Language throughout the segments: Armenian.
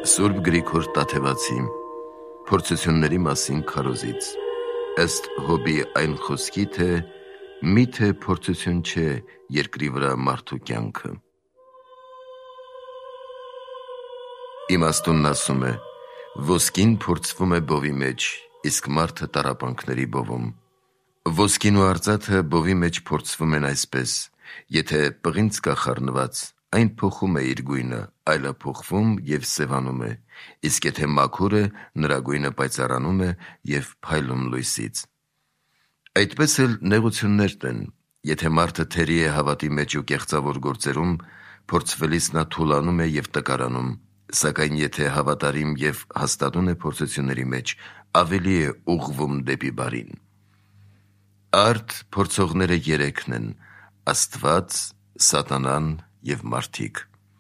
Սուրբ Գրիգոր Տաթևացի Փորձությունների մասին քարոզից ըստ Հոբի այն խոսքի, թե միթե փորձություն չէ երկրի վրա մարդու կյանքը։ Իմաստունն ասում է. ոսկին փորձվում է բովի մեջ, իսկ մարդը տառապանքների բովում։ Ոսկին ու արծաթը բովի մեջ փորձվում են այսպես. եթե պղինձ կա խառնված, այն փոխում է իր գույնը, այլափոխվում և սևանում է, իսկ եթե մաքուր է, նրա գույնը պայծառանում է և փայլում լույսից։ Այդպես էլ նեղություններն են, եթե մարդը թերի է հավատի մեջ ու կեղծավոր գործերում, փորձվելիս նա թուլանում է և տկարանում, սակայն եթե հավատարիմ և հաստատուն է փորձությունների մեջ, ավելի է ուղղվում դեպի բարին։ Արդ փորձողները երեքն են՝ Աստված, Սատանան և մարդիկ։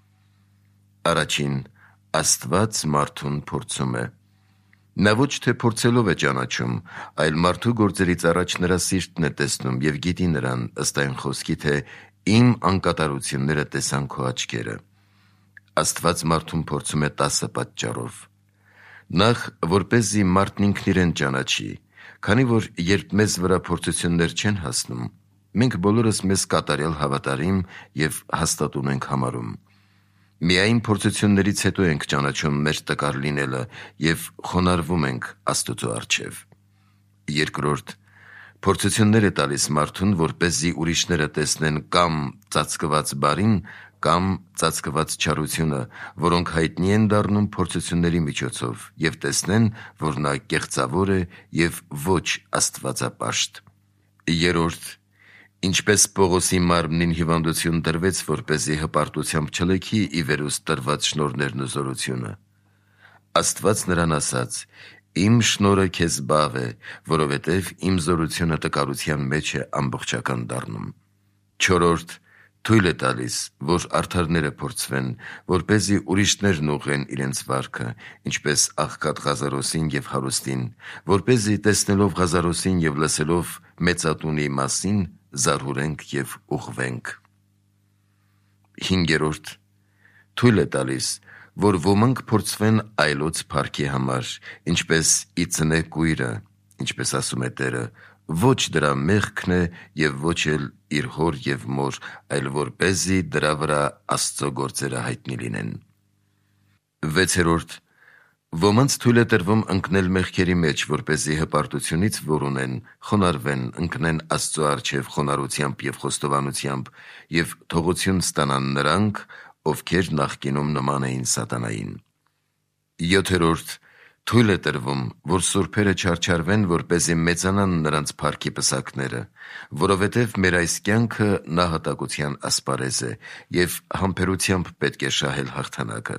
Առաջին, Աստված մարդուն փորձում է։ Նա ոչ թե փորձելով է ճանաչում, այլ մարդու գործերից առաջ նրա սիրտն է տեսնում և գիտի նրան, ըստ այն խոսքի, թե իմ անկատարությունները տեսան քո աչքերը։ Աստված մարդուն փորձում է 10 պատճառով։ Նախ, որպեսզի մարդն ինքն իրեն ճանաչի, քանի որ երբ մեզ վրա փորձություններ չեն հասնում, մենք բոլորս մեզ կատարյալ հավատարիմ և հաստատուն ենք համարում։ Միայն փորձություններից հետո ենք ճանաչում մեր տկար լինելը և խոնարհվում ենք Աստծո առջև։ Երկրորդ, փորձություններ է տալիս մարդուն, որպեսզի ուրիշները տեսնեն կամ ծածկված բարին, կամ ծածկված չարությունը, որոնք հայտնի են դառնում փորձությունների միջոցով, և տեսնեն, որ նա կեղծավոր է և ոչ աստվածապաշտ։ Երրորդ, ինչպես Պողոսի մարմնին հիվանդություն տրվեց, որպեսզի հպարտությամբ չլքի ի վերուստ տրված շնորհներն ու զորությունը։ Աստված նրան ասաց. «Իմ շնորհը քեզ բավ է, որովհետև իմ զորությունը տկարության մեջ է ամբողջական դառնում»։ Չորրորդ, թույլ է տալիս, որ արդարները փորձվեն, որպեսզի ուրիշներն ուղղեն իրենց վարքը, ինչպես աղքատ Ղազարոսին և հարուստին, որպեսզի տեսնելով Ղազարոսին և լսելով մեծատունի մասին, զարհուրենք և ուղղվենք։ Հինգերորդ, թույլ է տալիս, որ ոմանք փորձվեն այլոց փառքի համար, ինչպես ի ծնե կույրը, ինչպես ասում է Տերը, ոչ դրա մեղքն է և ոչ էլ իր հոր և մոր, այլ որպեսզի դրա վրա Աստծո գործերը հայտնի լինեն։ Վեցերորդ, ոմանց թույլ է տրվում ընկնել մեղքերի մեջ, որպեսզի հպարտությունից, որ ունեն, խոնարհվեն, ընկնեն Աստծո առջև խոնարհությամբ և խոստովանությամբ և թողություն ստանան նրանք, ովքեր նախկինում նման էին սատանային։ Յոթերորդ, թույլ է տրվում, որ սուրբերը չարչարվեն, որպեսզի մեծանան նրանց փառքի պսակները, որովհետև մեր այս կյանքը նահատակության ասպարեզ է և համբերությամբ պետք է շահել հաղթանակը։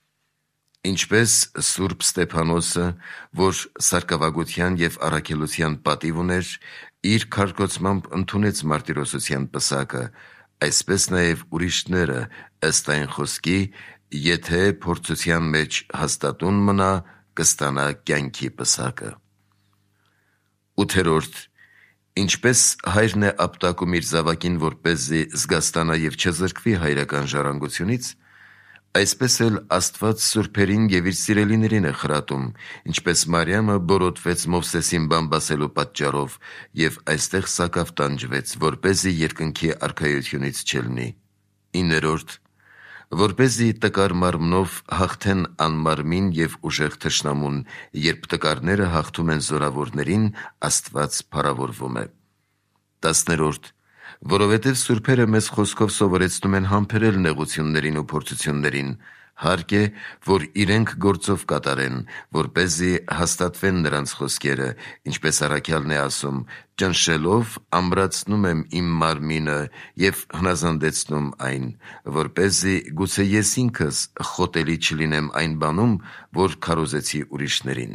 Ինչպես Սուրբ Ստեփանոսը, որ սարկավագության և առաքելության պատիվ ուներ, իր քարկոծմամբ ընդունեց մարտիրոսության պսակը, այսպես նաև ուրիշները, ըստ այն խոսքի, եթե փորձության մեջ հաստատուն մնա, կստանա կյանքի պսակը։ Ութերորդ, ինչպես հայրն է ապտակում իր զավակին, որպեսզի զգաստանա և չզրկվի հայրական ժառանգությունից, այսպես էլ Աստված սուրբերին և իր սիրելիներին է խրատում, ինչպես Մարիամը բորոտվեց Մովսեսին բամբասելու պատճառով և այստեղ սակավ տանջվեց, որպեսզի երկնքի արքայությունից չելնի։ Իներորդ, որպեսզի տկար մարմնով հաղթեն անմարմին և ուժեղ թշնամուն, երբ տկարները հաղթում են զորավորներին, Աստված փառավորվում է։ Տասներորդ, որովհետև սուրբերը մեզ խոսքով սովորեցնում են համբերել նեղություններին ու փորձություններին, հարկ է, որ իրենք գործով կատարեն, որպեսզի հաստատվեն նրանց խոսքերը, ինչպես առաքյալն է ասում. «Ճնշելով ամրացնում եմ իմ մարմինը և հնազանդեցնում այն, որպեսզի գուցե ես ինքս խոտելի չլինեմ այն բանում, որ քարոզեցի ուրիշներին»։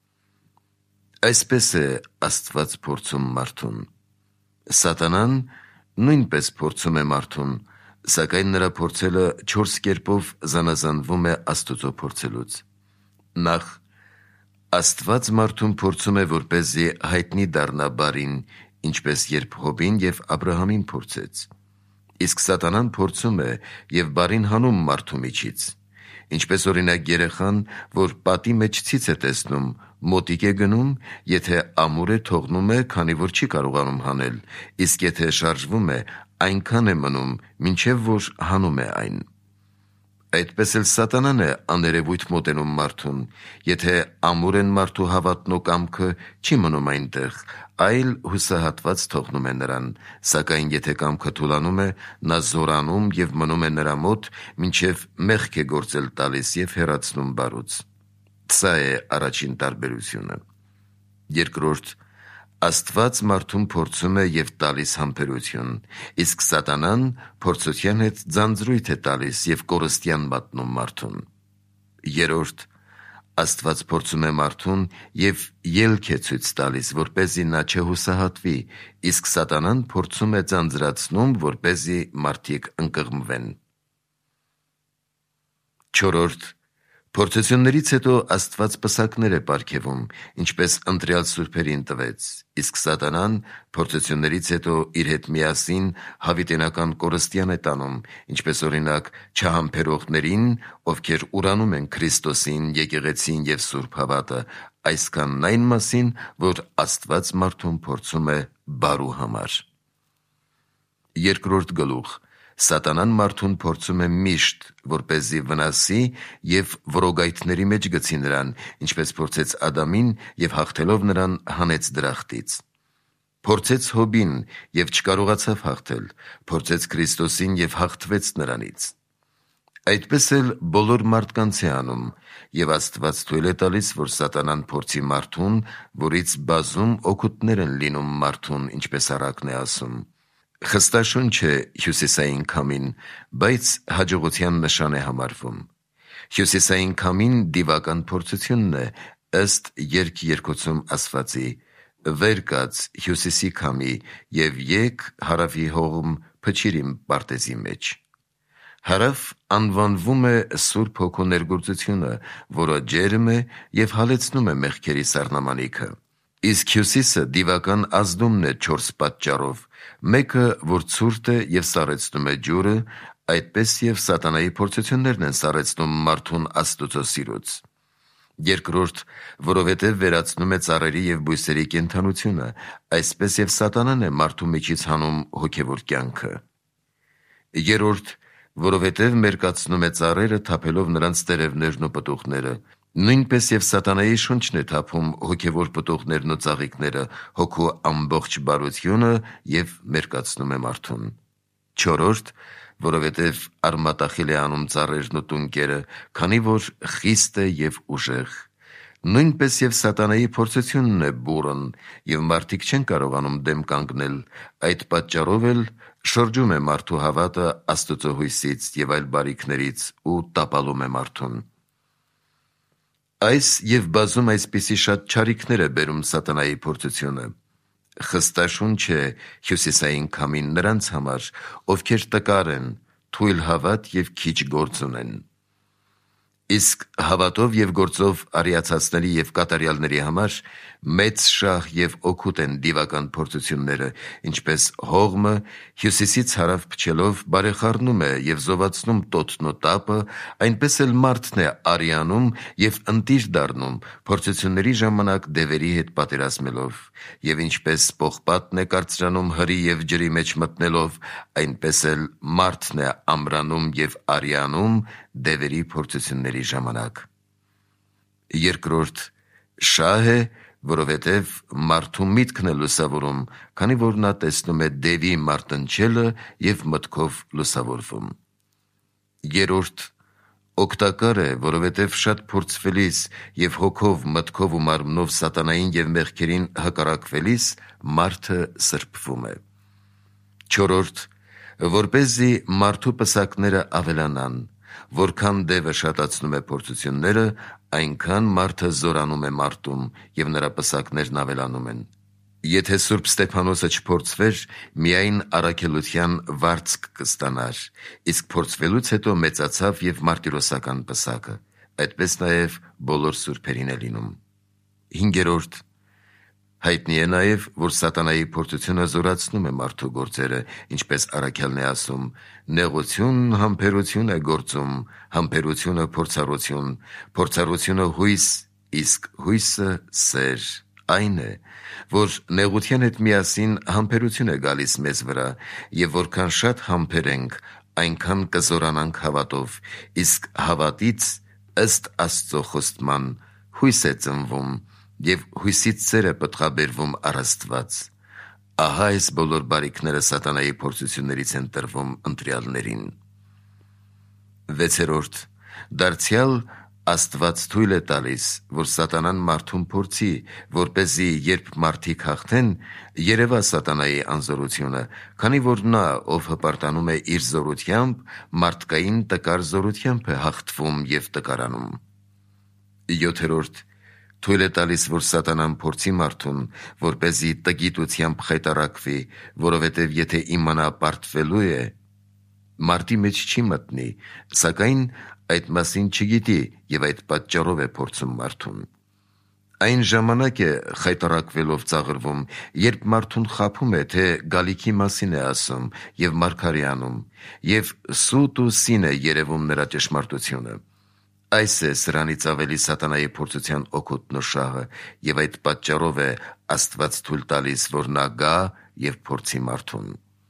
Այսպես է Աստված փորձում մարդուն։ Սատանան նույնպես փորձում է մարդուն, սակայն նրա փորձելը 4 կերպով զանազանվում է Աստծո փորձելուց։ Նախ, Աստված մարդուն փորձում է, որպեսզի հայտնի դառնա բարին, ինչպես երբ Հոբին և Աբրահամին փորձեց։ Իսկ Սատանան փորձում է և բարին հանում մարդու միջից։ Ինչպես օրինակ երեխան, որ պատի մեջ ցից է տեսնում, մոտիկ է գնում, եթե ամուր է թողնում է, քանի որ չի կարողանում հանել, իսկ եթե շարժվում է, այնքան է մնում, մինչև որ հանում է այն։ Այդպես էլ սատանան է աներևույթ մոտենում մարդուն, եթե ամուր են մարդու հավատն ու կամքը, չի մնում այնտեղ, այլ հուսահատված թողնում է նրան, սակայն եթե կամքը թուլանում է, նա զորանում և մնում է նրա մոտ, մինչև մեղք է գործել տալիս և հեռացնում բարուց։ Սա է առաջին տարբերությունը։ Երկրորդ, Աստված մարդուն փորձում է և տալիս համբերություն, իսկ սատանան փորձության հետ ձանձրույթ է տալիս և կորստյան մատնում մարդուն։ Երրորդ, Աստված փորձում է մարդուն և ելք է ցույց տալիս, որպեսզի նա չհուսահատվի, իսկ սատանան փորձում է ձանձրացնում, որպեսզի մարդիկ ընկղմվեն։ Չորրորդ, Փորձություններից հետո Աստված պսակներ է պարգևում, ինչպես ընտրյալ սուրբերին տվեց, իսկ սատանան փորձություններից հետո իր հետ միասին հավիտենական կորստյան է տանում, ինչպես օրինակ չհամբերողներին, ովքեր ուրանում են Քրիստոսին, եկեղեցին և սուրբ հավատը, այսքանն այն մասին, որ Աստված մարդուն փորձում է բարու համար։ Երկրորդ գլուխ. Սատանան մարդուն փորձում է միշտ, որպեսզի վնասի և որոգայթների մեջ գցի նրան, ինչպես փորձեց Ադամին և հաղթելով նրան հանեց դրախտից։ Փորձեց Հոբին և չկարողացավ հաղթել, փորձեց Քրիստոսին և հաղթվեց նրանից։ Այդպես էլ բոլոր մարդկանց է անում, և Աստված թույլ է տալիս, որ սատանան փորձի մարդուն, որից բազում օգուտներ են լինում մարդուն, ինչպես առակն է ասում։ Խստաշունչ է հյուսիսային քամին, բայց հաջողության նշան է համարվում։ Հյուսիսային քամին դիվական փորձությունն է, ըստ Երգ երկոցում ասվածի. «Վեր կաց հյուսիսի քամի և եկ հարավի հողմ փչիր իմ պարտեզի մեջ»։ Հարավ անվանվում է Սուրբ Հոգու ներգործությունը, որը ջերմ է և հալեցնում է մեղքերի սառնամանիքը։ Իսկ հյուսիսը դիվական ազդումն է 4 պատճառով. մեկը, որ ցուրտ է և սառեցնում է ջուրը, այդպես և սատանայի փորձություններն են սառեցնում մարդուն Աստծո սիրուց։ Երկրորդ, որովհետև վերացնում է ծառերի և բույսերի կենդանությունը, այսպես և սատանան է մարդու միջից հանում հոգևոր կյանքը։ Երրորդ, որովհետև մերկացնում է ծառերը, թափելով նրանց տերևներն ու պտուղները, նույնպես և սատանայի շունչն է թափում հոգևոր պտուղներն ու ծաղիկները, հոգու ամբողջ բարությունը և մերկացնում է մարդուն։ Չորրորդ, որովհետև արմատախիլ է անում ծառերն ու տունկերը, քանի որ խիստ է և ուժեղ։ Նույնպես և սատանայի փորձությունն է բուռն, և մարդիկ չեն կարողանում դեմ կանգնել, այդ պատճառով էլ շրջում է մարդու հավատը Աստծո հույսից և այլ բարիքներից ու տապալում է մարդուն։ Այս և բազում այսպիսի շատ չարիքներ է բերում սատանայի փորձությունը։ Խստաշունչ է հյուսիսային քամին նրանց համար, ովքեր տկար են, թույլ հավատ և քիչ գործ ունեն։ Իսկ հավատով և գործով արիացածների և կատարյալների համար մեծ շահ և օգուտ են դիվական փորձությունները, ինչպես հողմը հյուսիսից հարավ փչելով բարեխառնում է և զովացնում տոտն ու տապը, այնպես էլ մարդն է արիանում և ընտիր դառնում փորձությունների ժամանակ դևերի հետ պատերազմելով, և ինչպես պողպատն է կարծրանում հրի և ջրի մեջ մտնելով, այնպես էլ մարդն է ամրանում և արիանում դևերի փորձությունների ժամանակ։ Երկրորդ, շահ է, որովհետև մարդու միտքն է լուսավորում, քանի որ նա տեսնում է դևի մարտնչելը և մտքով լուսավորվում։ Երրորդ, օգտակար է, որովհետև շատ փորձվելիս և հոգով, մտքով ու մարմնով սատանային և մեղքերին հակառակվելիս մարդը սրբվում է։ Չորրորդ, որպեսզի մարդու պսակները ավելանան, որքան դևը շատացնում է փորձությունները, այնքան մարդը զորանում է մարտում, և նրա պսակներն ավելանում են։ Եթե Սուրբ Ստեփանոսը չփորձվեր, միայն առաքելության վարձք կստանար, իսկ փորձվելուց հետո մեծացավ և մարտիրոսական պսակը, այդպես նաև բոլոր սուրբերին է լինում։ Հինգերորդ, Հայտնի է նաև, որ սատանայի փորձությունը զորացնում է մարդու գործերը, ինչպես առաքյալն է ասում. «Նեղություն համբերություն է գործում, համբերությունը փորձառություն, փորձառությունը հույս, իսկ հույսը սեր։ Այն է, որ նեղության հետ միասին համբերություն է գալիս մեզ վրա, եւ որքան շատ համբերենք, այնքան կզորանանք հավատով, իսկ հավատից ըստ Աստծո խոստման հույս է ծնվում, եւ հույսից սեր է պտղաբերվում առ Աստված։ Ահա այս բոլոր բարիքները սատանայի փորձություններից են տրվում ընտրյալներին»։ 6. Դարձյալ Աստված թույլ է տալիս, որ սատանան մարդուն փորձի, որպեսզի երբ մարդիկ հաղթեն, երևա սատանայի անզորությունը, քանի որ նա, ով հպարտանում է իր զորությամբ, մարդկային տկար զորությամբ է հաղթվում եւ տկարանում։ 7. Թույլ է տալիս, որ սատանան փորձի մարդուն, որպեսզի տգիտությամբ խայտառակվի, որովհետև եթե իմանա պարտվելու է, մարտի մեջ չի մտնի, սակայն այդ մասին չգիտի եւ այդ պատճառով է փորձում մարդուն։ Այն ժամանակ է խայտառակվելով ծաղրվում, երբ մարդուն խաբում է, թե գալիքի մասին է ասում եւ մարգարի անում, եւ սուտ ու սին է երևում նրա ճշմարտությունը։ Այս է սրանից ավելի սատանայի փորձության օգուտն ու շահը, եւ այդ պատճառով է Աստված թույլ տալիս, որ նա գա եւ փորձի մարդուն։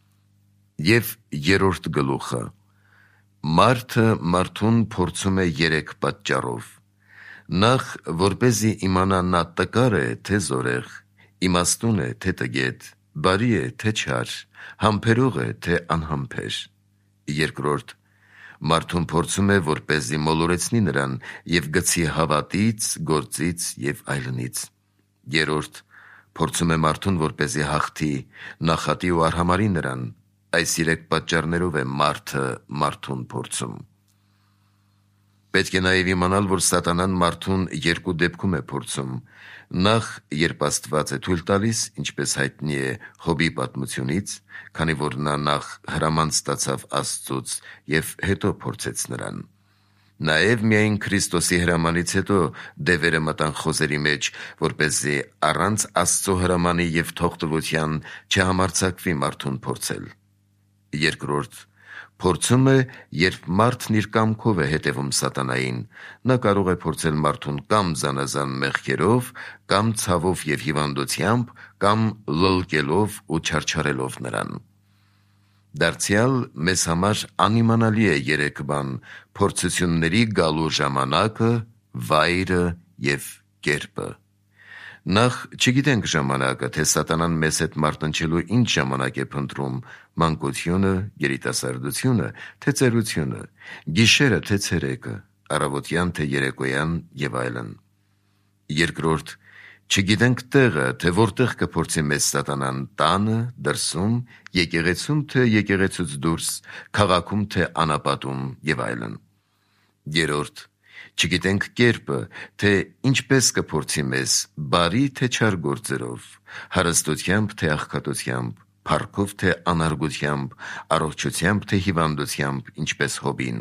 Եվ 3 գլուխը. Մարդը մարդուն փորձում է 3 պատճառով. Նախ, որպեսզի իմանա նա տկար է, թե զորեղ, իմաստուն է, թե տգետ, բարի է, թե չար, համբերող է, թե անհամբեր։ 2. Մարդուն փորձում է, որպեսզի մոլորեցնի նրան եւ գցի հավատից, գործից եւ այլնից։ 3. Փորձում է մարդուն, որպեսզի հաղթի, նախատի ու արհամարի նրան։ Այս 3 պատճառներով է մարդը մարդուն փորձում։ Պետք է նաև իմանալ, որ սատանան մարդուն 2 դեպքում է փորձում։ Նախ, երբ Աստված է թույլ տալիս, ինչպես հայտնի է Հոբի պատմությունից, քանի որ նա նախ հրաման ստացավ Աստծուց եւ հետո փորձեց նրան։ Նաև միայն Քրիստոսի հրամանից հետո դևերը մտան խոզերի մեջ, որպեսզի առանց Աստծո հրամանի եւ թողտվության չհամարձակվի մարդուն փորձել։ 2. Փորձում է, երբ մարդն իր կամքով է հետևում սատանային, նա կարող է փորձել մարդուն կամ զանազան մեղքերով, կամ ցավով եւ հիվանդությամբ, կամ լլկելով ու չարչարելով նրան։ Դարձյալ մեզ համար անիմանալի է 3 բան՝ փորձությունների գալու ժամանակը, վայրը եւ կերպը։ Նախ, չգիտենք ժամանակը, թե սատանան մեզ հետ մարտնչելու ինչ ժամանակ է փնտրում՝ մանկությունը, երիտասարդությունը, թե ծերությունը, գիշերը, թե ցերեկը, առավոտյան, թե երեկոյան եւ այլն։ 2. Չգիտենք տեղը, թե որտեղ կփորձի մեզ սատանան՝ տանը, դրսում, եկեղեցում, թե եկեղեցուց դուրս, քաղաքում, թե անապատում եւ այլն։ 3. Չգիտենք կերպը, թե ինչպես կփորձի մեզ՝ բարի թե չար գործերով, հարստությամբ թե աղքատությամբ, փառքով թե անարգությամբ, առողջությամբ թե հիվանդությամբ, ինչպես Հոբին։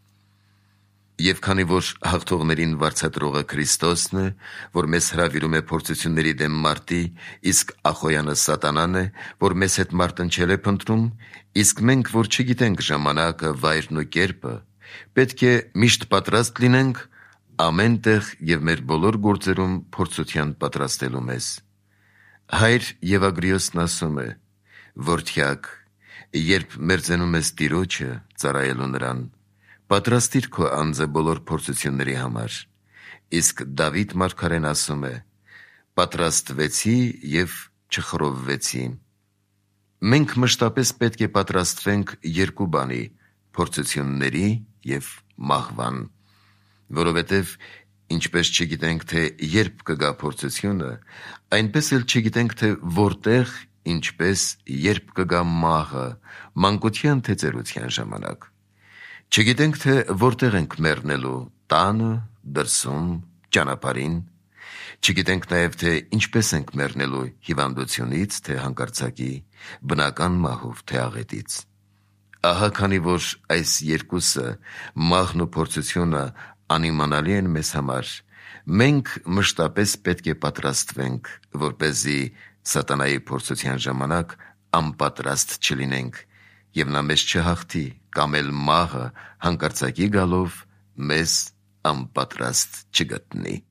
Եվ քանի որ հաղթողներին վարձատրողը Քրիստոսն է, որ մեզ հրավիրում է փորձությունների դեմ մարտի, իսկ ախոյանը սատանան է, որ մեզ հետ մարտնչել է փնտրում, իսկ մենք, որ չգիտենք ժամանակը, վայրն ու կերպը, պետք է միշտ պատրաստ լինենք ամեն տեղ եւ մեր բոլոր գործերում փորձության պատրաստելու մեզ։ Հայր Եվագրիոսն ասում է. «Որդյակ, երբ մերձենում ես Տիրոջը, ծառայելու նրան, պատրաստիր քո անձը բոլոր փորձությունների համար»։ Իսկ Դավիթ մարգարեն ասում է. «Պատրաստվեցի եւ չխռովվեցի»։ Մենք մշտապես պետք է պատրաստվենք 2 բանի՝ փորձությունների եւ մահվան, որովհետեւ ինչպես չգիտենք, թե երբ կգա փորձությունը, այնպես էլ չգիտենք, թե որտեղ, ինչպես, երբ կգա մահը, մանկության թե ծերության ժամանակ։ Չգիտենք, թե որտեղ ենք մեռնելու՝ տանը, դրսում, ճանապարհին։ Չգիտենք նաև, թե ինչպես ենք մեռնելու՝ հիվանդությունից, թե հանկարծակի, բնական մահով, թե աղետից։ Ահա քանի որ այս երկուսը՝ մահն ու փորձությունը, անիմանալի են մեզ համար, Մենք մշտապես պետք է պատրաստվենք, որպեսզի սատանայի փորձության ժամանակ անպատրաստ չլինենք, և նա մեզ չհաղթի, կամ էլ մահը հանկարծակի գալով մեզ անպատրաստ չգտնի։